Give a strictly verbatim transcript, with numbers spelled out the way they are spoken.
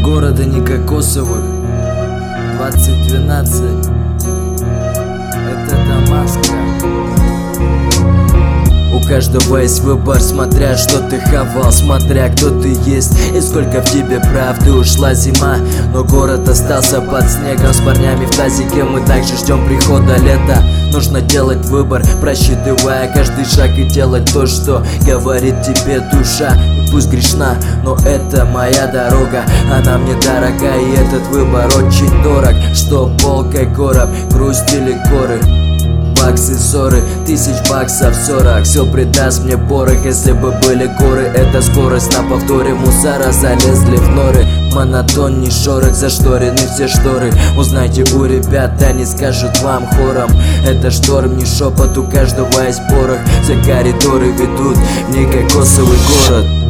города не кокосовых. Двадцать двенадцать. Это Дамаска. У каждого есть выбор, смотря что ты хавал, смотря кто ты есть и сколько в тебе правды. Ушла зима, но город остался под снегом. С парнями в тазике мы также ждем прихода лета. Нужно делать выбор, просчитывая каждый шаг и делать то, что говорит тебе душа. И пусть грешна, но это моя дорога, она мне дорога, и этот выбор очень дорог. Что полка, короб, грусть или горы, баксы, ссоры, тысяч баксов сорок. Сил придаст мне порох, если бы были горы. Это скорость на повторе, мусора залезли в норы. Монотонный шорох, зашторены все шторы. Узнайте у ребят, они скажут вам хором. Это шторм, не шепот, у каждого есть порох. Все коридоры ведут в некокосовый город.